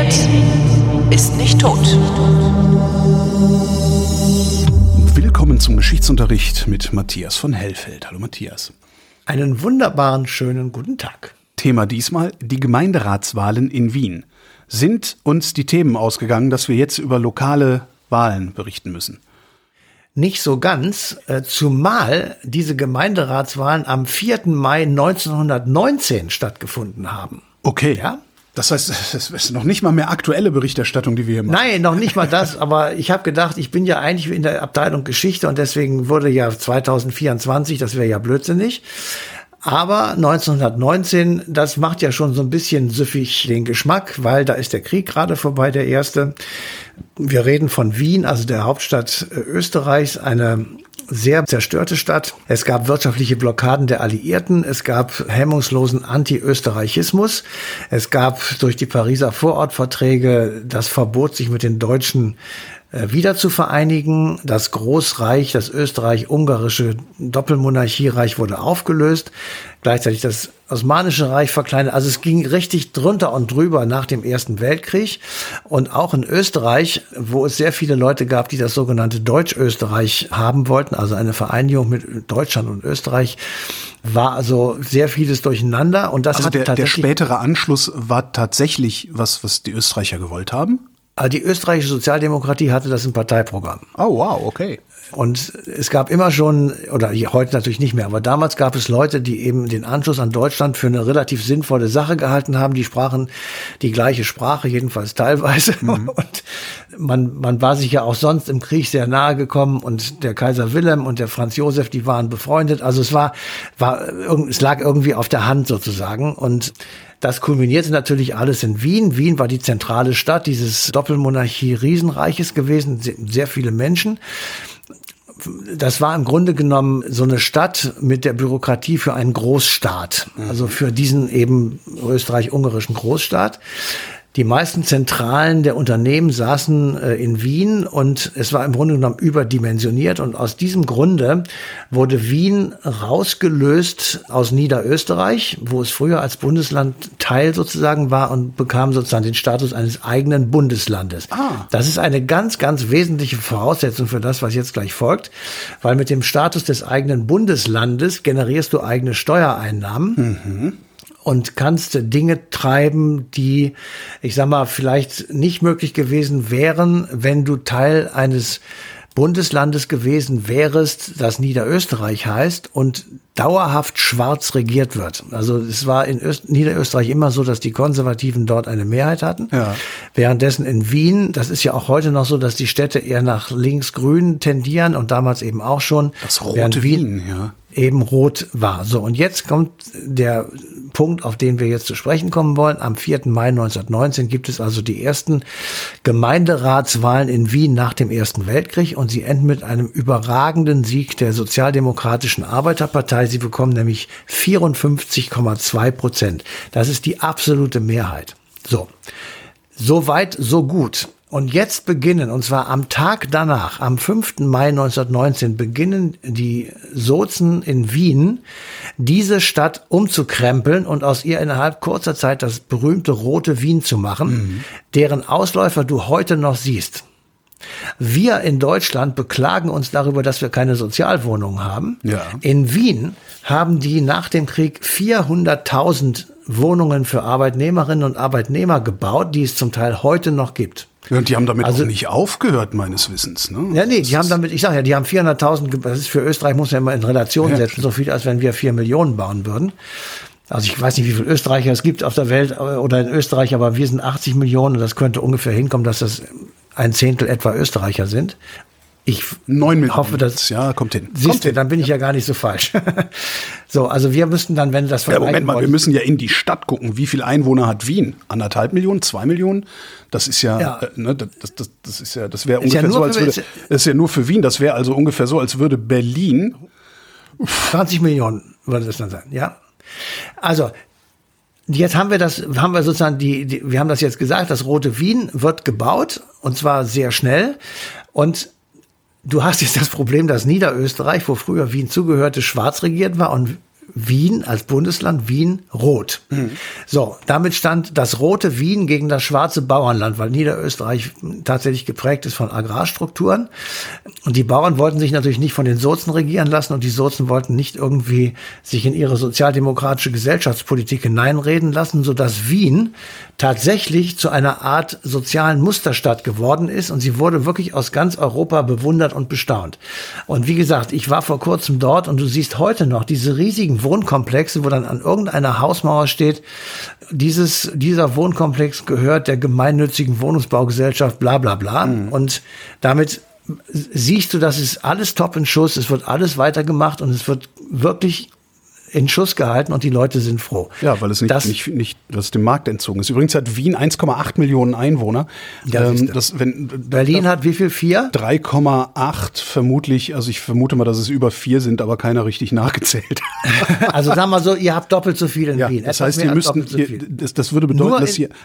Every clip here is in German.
Welt ist nicht tot. Willkommen zum Geschichtsunterricht mit Matthias von Hellfeld. Hallo Matthias. Einen wunderbaren, schönen guten Tag. Thema diesmal die Gemeinderatswahlen in Wien. Sind uns die Themen ausgegangen, dass wir jetzt über lokale Wahlen berichten müssen? Nicht so ganz, zumal diese Gemeinderatswahlen am 4. Mai 1919 stattgefunden haben. Okay. Ja? Das heißt, es ist noch nicht mal mehr aktuelle Berichterstattung, die wir hier machen. Nein, noch nicht mal das, aber ich habe gedacht, ich bin ja eigentlich in der Abteilung Geschichte und deswegen wurde ja 2024, das wäre ja blödsinnig. Aber 1919, das macht ja schon so ein bisschen süffig den Geschmack, weil da ist der Krieg gerade vorbei, der erste. Wir reden von Wien, also der Hauptstadt Österreichs, eine sehr zerstörte Stadt. Es gab wirtschaftliche Blockaden der Alliierten. Es gab hemmungslosen Anti-Österreichismus. Es gab durch die Pariser Vorortverträge das Verbot, sich mit den Deutschen wieder zu vereinigen. Das Großreich, das österreich-ungarische Doppelmonarchiereich wurde aufgelöst. Gleichzeitig das Osmanische Reich verkleinert. Also es ging richtig drunter und drüber nach dem Ersten Weltkrieg. Und auch in Österreich, wo es sehr viele Leute gab, die das sogenannte Deutsch-Österreich haben wollten, also eine Vereinigung mit Deutschland und Österreich, war also sehr vieles durcheinander. Und das also hat der spätere Anschluss war tatsächlich was die Österreicher gewollt haben? Also die österreichische Sozialdemokratie hatte das im Parteiprogramm. Oh, wow, okay. Und es gab immer schon, oder heute natürlich nicht mehr, aber damals gab es Leute, die eben den Anschluss an Deutschland für eine relativ sinnvolle Sache gehalten haben. Die sprachen die gleiche Sprache, jedenfalls teilweise. Mhm. Und man war sich ja auch sonst im Krieg sehr nahe gekommen und der Kaiser Wilhelm und der Franz Josef, die waren befreundet. Also es lag irgendwie auf der Hand sozusagen. Und das kulminierte natürlich alles in Wien. Wien war die zentrale Stadt dieses Doppelmonarchie-Riesenreiches gewesen, sehr viele Menschen. Das war im Grunde genommen so eine Stadt mit der Bürokratie für einen Großstaat, also für diesen eben österreich-ungarischen Großstaat. Die meisten Zentralen der Unternehmen saßen in Wien und es war im Grunde genommen überdimensioniert. Und aus diesem Grunde wurde Wien rausgelöst aus Niederösterreich, wo es früher als Bundesland Teil sozusagen war und bekam sozusagen den Status eines eigenen Bundeslandes. Das ist eine ganz, ganz wesentliche Voraussetzung für das, was jetzt gleich folgt, weil mit dem Status des eigenen Bundeslandes generierst du eigene Steuereinnahmen. Mhm. Und kannst Dinge treiben, die, ich sag mal, vielleicht nicht möglich gewesen wären, wenn du Teil eines Bundeslandes gewesen wärest, das Niederösterreich heißt und dauerhaft schwarz regiert wird. Also es war in Niederösterreich immer so, dass die Konservativen dort eine Mehrheit hatten. Ja. Währenddessen in Wien, das ist ja auch heute noch so, dass die Städte eher nach links-grün tendieren und damals eben auch schon. Das rote Wien, ja. Eben rot war. So, und jetzt kommt der Punkt, auf den wir jetzt zu sprechen kommen wollen. Am 4. Mai 1919 gibt es also die ersten Gemeinderatswahlen in Wien nach dem Ersten Weltkrieg und sie enden mit einem überragenden Sieg der Sozialdemokratischen Arbeiterpartei. Sie bekommen nämlich 54,2%. Das ist die absolute Mehrheit. So weit, so gut. Und jetzt beginnen, und zwar am Tag danach, am 5. Mai 1919, beginnen die Sozen in Wien, diese Stadt umzukrempeln und aus ihr innerhalb kurzer Zeit das berühmte Rote Wien zu machen, deren Ausläufer du heute noch siehst. Wir in Deutschland beklagen uns darüber, dass wir keine Sozialwohnungen haben. Ja. In Wien haben die nach dem Krieg 400.000 Wohnungen für Arbeitnehmerinnen und Arbeitnehmer gebaut, die es zum Teil heute noch gibt. Ja, und die haben damit auch nicht aufgehört, meines Wissens. Ne? Ja, nee, die haben damit, ich sage ja, die haben 400.000, das ist für Österreich, muss man immer in Relation setzen, so viel, als wenn wir 4 Millionen bauen würden. Also ich weiß nicht, wie viele Österreicher es gibt auf der Welt oder in Österreich, aber wir sind 80 Millionen und das könnte ungefähr hinkommen, dass das 1/10 etwa Österreicher sind. Ich 9 Millionen. hoffe, dass ja, kommt hin. Siehst du, dann bin ich ja gar nicht so falsch. So, also wir müssten dann, wenn das vergleichen Moment mal, wir müssen ja in die Stadt gucken. Wie viele Einwohner hat Wien? 1,5 Millionen, 2 Millionen? Das ist ja, ne, das ist ja, das wäre ungefähr so, als würde, das ist ja nur für Wien, das wäre also ungefähr so, als würde Berlin 20 Millionen würde das dann sein, ja. Also, jetzt haben wir sozusagen wir haben das jetzt gesagt, das Rote Wien wird gebaut und zwar sehr schnell und du hast jetzt das Problem, dass Niederösterreich, wo früher Wien zugehörte, schwarz regiert war und Wien als Bundesland, Wien rot. So, damit stand das rote Wien gegen das schwarze Bauernland, weil Niederösterreich tatsächlich geprägt ist von Agrarstrukturen. Und die Bauern wollten sich natürlich nicht von den Sozen regieren lassen und die Sozen wollten nicht irgendwie sich in ihre sozialdemokratische Gesellschaftspolitik hineinreden lassen, sodass Wien tatsächlich zu einer Art sozialen Musterstadt geworden ist und sie wurde wirklich aus ganz Europa bewundert und bestaunt. Und wie gesagt, ich war vor kurzem dort und du siehst heute noch diese riesigen Wohnkomplexe, wo dann an irgendeiner Hausmauer steht, dieser Wohnkomplex gehört der gemeinnützigen Wohnungsbaugesellschaft bla bla bla. Und damit siehst du, das ist alles top in Schuss, es wird alles weitergemacht und es wird wirklich in Schuss gehalten und die Leute sind froh. Ja, weil es nicht was dem Markt entzogen ist. Übrigens hat Wien 1,8 Millionen Einwohner. Ja, Berlin hat wie viel? 4? 3,8 vermutlich. Also ich vermute mal, dass es über 4 sind, aber keiner richtig nachgezählt. Also sagen wir so, ihr habt doppelt so viel in Wien. Das heißt, ihr müssten, das würde bedeuten, dass hier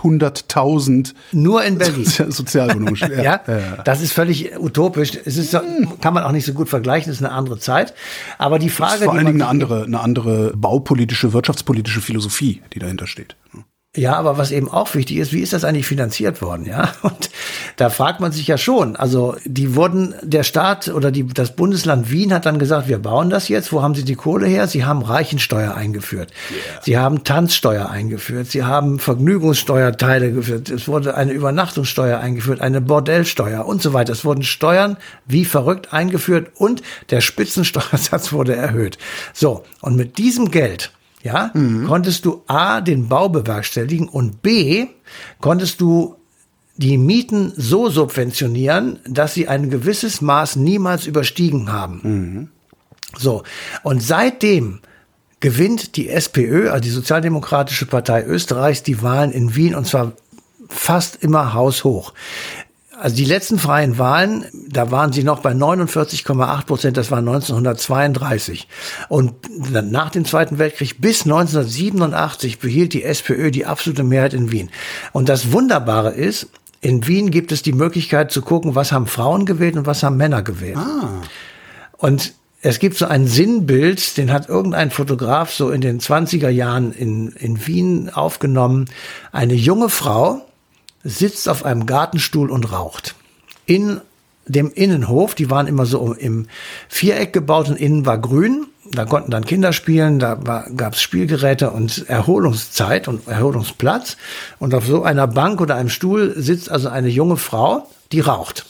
800.000 nur in Berlin Sozialwohnungen stehen. Ja, das ist völlig utopisch. Es ist, kann man auch nicht so gut vergleichen. Es ist eine andere Zeit. Aber die Frage, das ist vor allen Dingen eine andere baupolitische, wirtschaftspolitische Philosophie, die dahinter steht. Ja, aber was eben auch wichtig ist, wie ist das eigentlich finanziert worden, ja? Und da fragt man sich ja schon, also der Staat oder das Bundesland Wien hat dann gesagt, wir bauen das jetzt, wo haben sie die Kohle her? Sie haben Reichensteuer eingeführt, sie haben Tanzsteuer eingeführt, sie haben Vergnügungssteuerteile geführt, es wurde eine Übernachtungssteuer eingeführt, eine Bordellsteuer und so weiter. Es wurden Steuern wie verrückt eingeführt und der Spitzensteuersatz wurde erhöht. So, und mit diesem Geld konntest du A, den Bau bewerkstelligen und B, konntest du die Mieten so subventionieren, dass sie ein gewisses Maß niemals überstiegen haben. So, und seitdem gewinnt die SPÖ, also die Sozialdemokratische Partei Österreichs, die Wahlen in Wien und zwar fast immer haushoch. Also die letzten freien Wahlen, da waren sie noch bei 49,8%, das war 1932. Und nach dem Zweiten Weltkrieg bis 1987 behielt die SPÖ die absolute Mehrheit in Wien. Und das Wunderbare ist, in Wien gibt es die Möglichkeit zu gucken, was haben Frauen gewählt und was haben Männer gewählt. Und es gibt so ein Sinnbild, den hat irgendein Fotograf so in den 20er Jahren in Wien aufgenommen. Eine junge Frau sitzt auf einem Gartenstuhl und raucht. In dem Innenhof, die waren immer so im Viereck gebaut und innen war grün. Da konnten dann Kinder spielen, da gab es Spielgeräte und Erholungszeit und Erholungsplatz. Und auf so einer Bank oder einem Stuhl sitzt also eine junge Frau, die raucht.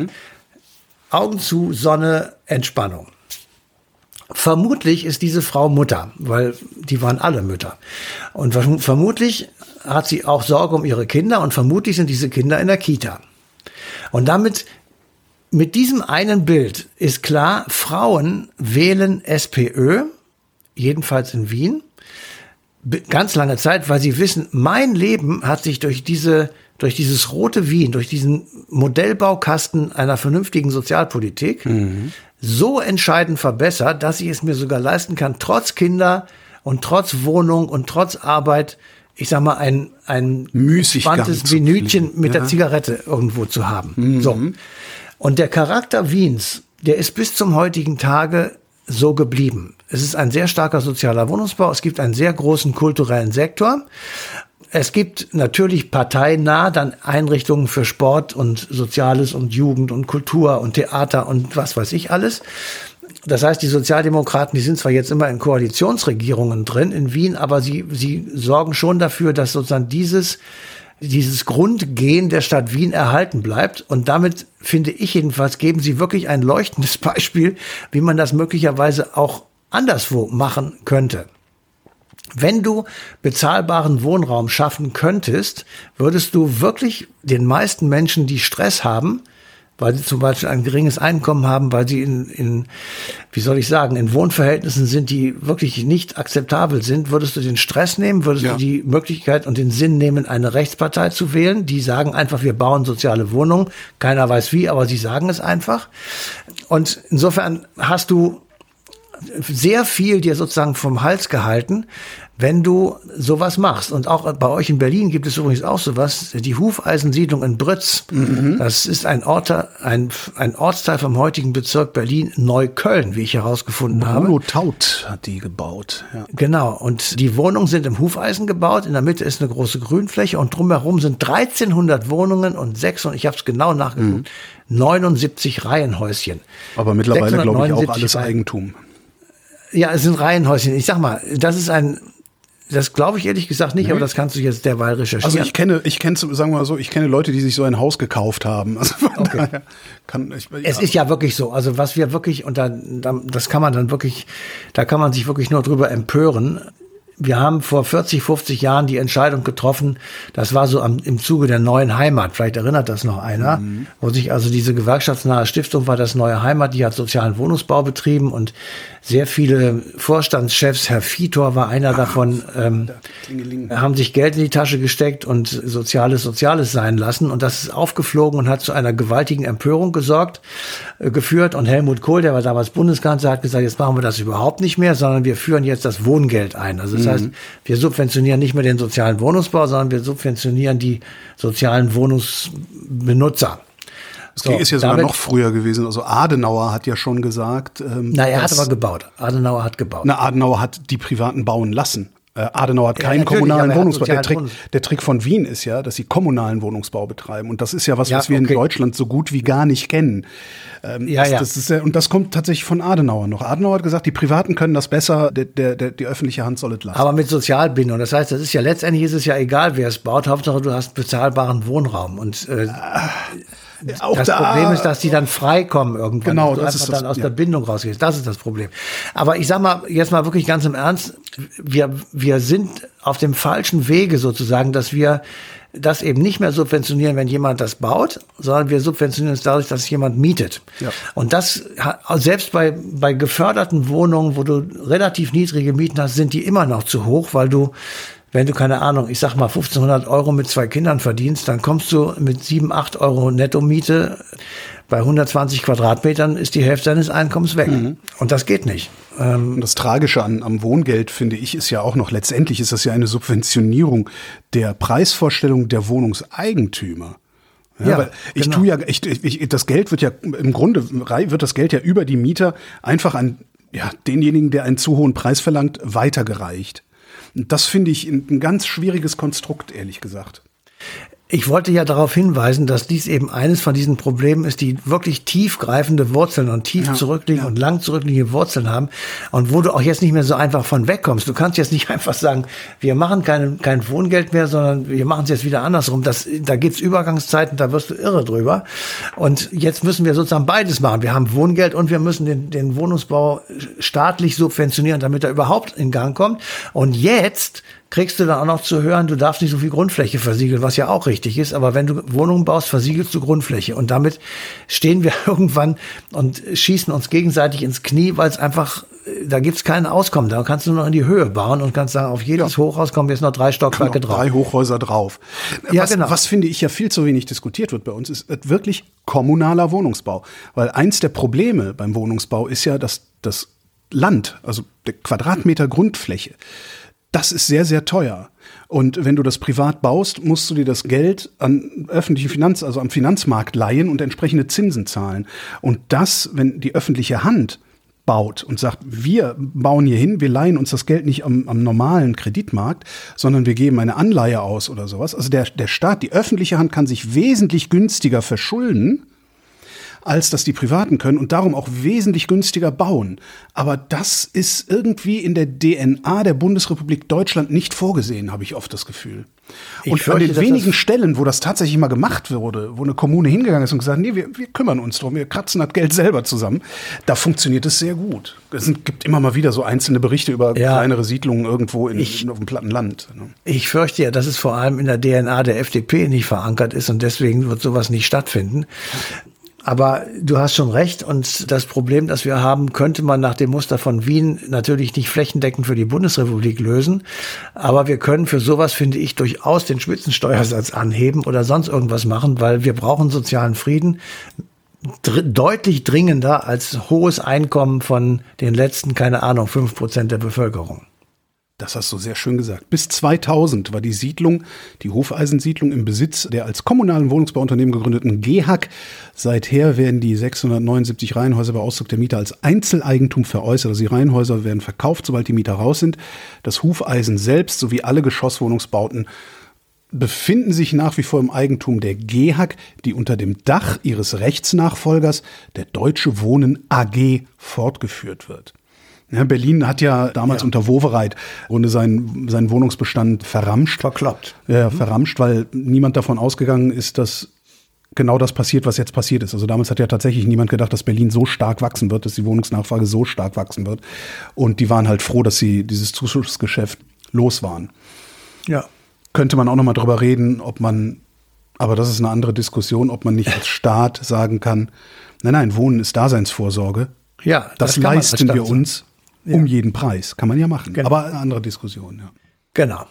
Augen zu, Sonne, Entspannung. Vermutlich ist diese Frau Mutter, weil die waren alle Mütter. Und vermutlich hat sie auch Sorge um ihre Kinder und vermutlich sind diese Kinder in der Kita. Und mit diesem einen Bild ist klar, Frauen wählen SPÖ, jedenfalls in Wien, ganz lange Zeit, weil sie wissen, mein Leben hat sich durch dieses rote Wien, durch diesen Modellbaukasten einer vernünftigen Sozialpolitik so entscheidend verbessert, dass ich es mir sogar leisten kann, trotz Kinder und trotz Wohnung und trotz Arbeit, ich sag mal, ein entspanntes Minütchen mit der Zigarette irgendwo zu haben. So. Und der Charakter Wiens, der ist bis zum heutigen Tage so geblieben. Es ist ein sehr starker sozialer Wohnungsbau. Es gibt einen sehr großen kulturellen Sektor. Es gibt natürlich parteinah dann Einrichtungen für Sport und Soziales und Jugend und Kultur und Theater und was weiß ich alles. Das heißt, die Sozialdemokraten, die sind zwar jetzt immer in Koalitionsregierungen drin in Wien, aber sie sorgen schon dafür, dass sozusagen dieses Grundgehen der Stadt Wien erhalten bleibt. Und damit, finde ich jedenfalls, geben sie wirklich ein leuchtendes Beispiel, wie man das möglicherweise auch anderswo machen könnte. Wenn du bezahlbaren Wohnraum schaffen könntest, würdest du wirklich den meisten Menschen, die Stress haben, weil sie zum Beispiel ein geringes Einkommen haben, weil sie in Wohnverhältnissen sind, die wirklich nicht akzeptabel sind, würdest du den Stress nehmen, würdest du die Möglichkeit und den Sinn nehmen, eine Rechtspartei zu wählen, die sagen einfach, wir bauen soziale Wohnungen, keiner weiß wie, aber sie sagen es einfach. Und insofern hast du sehr viel dir sozusagen vom Hals gehalten, wenn du sowas machst. Und auch bei euch in Berlin gibt es übrigens auch sowas, die Hufeisensiedlung in Brütz. Das ist ein Ortsteil vom heutigen Bezirk Berlin-Neukölln, wie ich herausgefunden habe. Bruno Taut hat die gebaut. Ja. Genau, und die Wohnungen sind im Hufeisen gebaut, in der Mitte ist eine große Grünfläche und drumherum sind 1300 Wohnungen und 600, ich habe es genau nachgeguckt, 79 Reihenhäuschen. Aber mittlerweile, glaube ich, auch alles Eigentum. Ja, es sind Reihenhäuschen. Ich sag mal, das glaube ich ehrlich gesagt nicht, aber das kannst du jetzt derweil recherchieren. Also ich kenne, sagen wir mal so, ich kenne Leute, die sich so ein Haus gekauft haben. Also von daher es ist ja wirklich so. Also was wir wirklich, und das kann man dann wirklich, da kann man sich wirklich nur drüber empören. Wir haben vor 40, 50 Jahren die Entscheidung getroffen, das war so im Zuge der Neuen Heimat, vielleicht erinnert das noch einer, wo sich also diese gewerkschaftsnahe Stiftung war, das Neue Heimat, die hat sozialen Wohnungsbau betrieben und sehr viele Vorstandschefs, Herr Vitor war einer davon, haben sich Geld in die Tasche gesteckt und Soziales sein lassen und das ist aufgeflogen und hat zu einer gewaltigen Empörung geführt und Helmut Kohl, der war damals Bundeskanzler, hat gesagt, jetzt machen wir das überhaupt nicht mehr, sondern wir führen jetzt das Wohngeld ein. Also das heißt, wir subventionieren nicht mehr den sozialen Wohnungsbau, sondern wir subventionieren die sozialen Wohnungsbenutzer. Das ist ja sogar noch früher gewesen. Also Adenauer hat ja schon gesagt. Er hat aber gebaut. Adenauer hat gebaut. Adenauer hat die Privaten bauen lassen. Adenauer hat keinen kommunalen Wohnungsbau. Der Trick von Wien ist ja, dass sie kommunalen Wohnungsbau betreiben. Und das ist ja was wir in Deutschland so gut wie gar nicht kennen. Das ist und das kommt tatsächlich von Adenauer noch. Adenauer hat gesagt, die Privaten können das besser, die öffentliche Hand soll es lassen. Aber mit Sozialbindung. Das heißt, letztendlich ist es ja egal, wer es baut. Hauptsache, du hast bezahlbaren Wohnraum. Und das Problem ist, dass die dann freikommen irgendwann. Genau, das ist dann aus der Bindung rausgehst. Das ist das Problem. Aber ich sag mal, jetzt mal wirklich ganz im Ernst, wir sind auf dem falschen Wege sozusagen, dass wir das eben nicht mehr subventionieren, wenn jemand das baut, sondern wir subventionieren es dadurch, dass jemand mietet. Ja. Und das, selbst bei geförderten Wohnungen, wo du relativ niedrige Mieten hast, sind die immer noch zu hoch, weil wenn du, keine Ahnung, ich sag mal 1.500 € mit 2 Kindern verdienst, dann kommst du mit 7, 8 € Nettomiete. Bei 120 Quadratmetern ist die Hälfte deines Einkommens weg. Und das geht nicht. Und das Tragische am Wohngeld, finde ich, ist ja auch noch, letztendlich ist das ja eine Subventionierung der Preisvorstellung der Wohnungseigentümer. Ja, weil das Geld wird ja, im Grunde wird das Geld ja über die Mieter einfach an denjenigen, der einen zu hohen Preis verlangt, weitergereicht. Und das finde ich ein ganz schwieriges Konstrukt, ehrlich gesagt. Ich wollte ja darauf hinweisen, dass dies eben eines von diesen Problemen ist, die wirklich tiefgreifende Wurzeln und tief zurückliegen und lang zurückliegende Wurzeln haben und wo du auch jetzt nicht mehr so einfach von wegkommst. Du kannst jetzt nicht einfach sagen, wir machen kein Wohngeld mehr, sondern wir machen es jetzt wieder andersrum. Da gibt's Übergangszeiten, da wirst du irre drüber. Und jetzt müssen wir sozusagen beides machen. Wir haben Wohngeld und wir müssen den Wohnungsbau staatlich subventionieren, damit er überhaupt in Gang kommt. Und jetzt kriegst du dann auch noch zu hören, du darfst nicht so viel Grundfläche versiegeln, was ja auch richtig ist. Aber wenn du Wohnungen baust, versiegelst du Grundfläche. Und damit stehen wir irgendwann und schießen uns gegenseitig ins Knie, weil es einfach, da gibt's kein Auskommen. Da kannst du nur noch in die Höhe bauen und kannst sagen, auf jedes Hochhaus kommen jetzt noch 3 Stockwerke drauf. 3 Hochhäuser drauf. Was finde ich ja viel zu wenig diskutiert wird bei uns, ist wirklich kommunaler Wohnungsbau. Weil eins der Probleme beim Wohnungsbau ist ja, dass das Land, also der Quadratmeter Grundfläche, das ist sehr, sehr teuer. Und wenn du das privat baust, musst du dir das Geld an also am Finanzmarkt leihen und entsprechende Zinsen zahlen. Und das, wenn die öffentliche Hand baut und sagt, wir bauen hier hin, wir leihen uns das Geld nicht am normalen Kreditmarkt, sondern wir geben eine Anleihe aus oder sowas. Also der Staat, die öffentliche Hand kann sich wesentlich günstiger verschulden, als dass die Privaten können und darum auch wesentlich günstiger bauen. Aber das ist irgendwie in der DNA der Bundesrepublik Deutschland nicht vorgesehen, habe ich oft das Gefühl. Und an den wenigen Stellen, wo das tatsächlich mal gemacht wurde, wo eine Kommune hingegangen ist und gesagt, nee, wir kümmern uns drum, wir kratzen das Geld selber zusammen, da funktioniert es sehr gut. Es gibt immer mal wieder so einzelne Berichte über kleinere Siedlungen irgendwo auf dem platten Land. Ich fürchte ja, dass es vor allem in der DNA der FDP nicht verankert ist und deswegen wird sowas nicht stattfinden. Aber du hast schon recht und das Problem, das wir haben, könnte man nach dem Muster von Wien natürlich nicht flächendeckend für die Bundesrepublik lösen. Aber wir können für sowas, finde ich, durchaus den Spitzensteuersatz anheben oder sonst irgendwas machen, weil wir brauchen sozialen Frieden. deutlich dringender als hohes Einkommen von den letzten, 5% der Bevölkerung. Das hast du sehr schön gesagt. Bis 2000 war die Siedlung, die Hufeisensiedlung, im Besitz der als kommunalen Wohnungsbauunternehmen gegründeten GEHAG. Seither werden die 679 Reihenhäuser bei Auszug der Mieter als Einzeleigentum veräußert. Also die Reihenhäuser werden verkauft, sobald die Mieter raus sind. Das Hufeisen selbst sowie alle Geschosswohnungsbauten befinden sich nach wie vor im Eigentum der GEHAG, die unter dem Dach ihres Rechtsnachfolgers, der Deutsche Wohnen AG, fortgeführt wird. Ja, Berlin hat ja damals unter Wowereit seinen Wohnungsbestand verramscht. Verkloppt. Ja, verramscht, weil niemand davon ausgegangen ist, dass genau das passiert, was jetzt passiert ist. Also damals hat ja tatsächlich niemand gedacht, dass Berlin so stark wachsen wird, dass die Wohnungsnachfrage so stark wachsen wird. Und die waren halt froh, dass sie dieses Zuschussgeschäft los waren. Ja. Könnte man auch noch mal drüber reden, aber das ist eine andere Diskussion, ob man nicht als Staat sagen kann, nein, Wohnen ist Daseinsvorsorge. Ja, das leisten wir uns. Um jeden Preis. Kann man ja machen. Genau. Aber eine andere Diskussion, ja. Genau.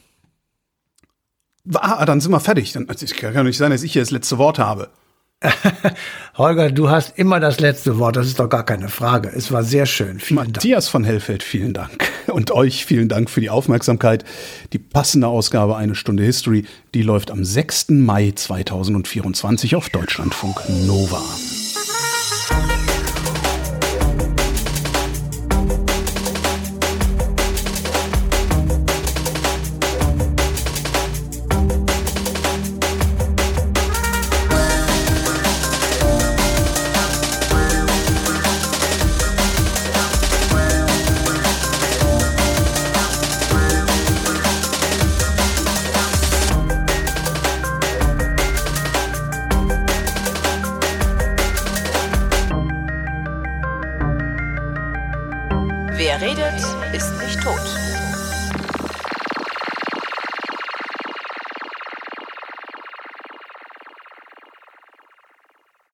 Dann sind wir fertig. Es kann doch nicht sein, dass ich hier das letzte Wort habe. Holger, du hast immer das letzte Wort. Das ist doch gar keine Frage. Es war sehr schön. Vielen Dank. Matthias von Hellfeld, vielen Dank. Und euch vielen Dank für die Aufmerksamkeit. Die passende Ausgabe Eine Stunde History, die läuft am 6. Mai 2024 auf Deutschlandfunk Nova. Wer redet, ist nicht tot.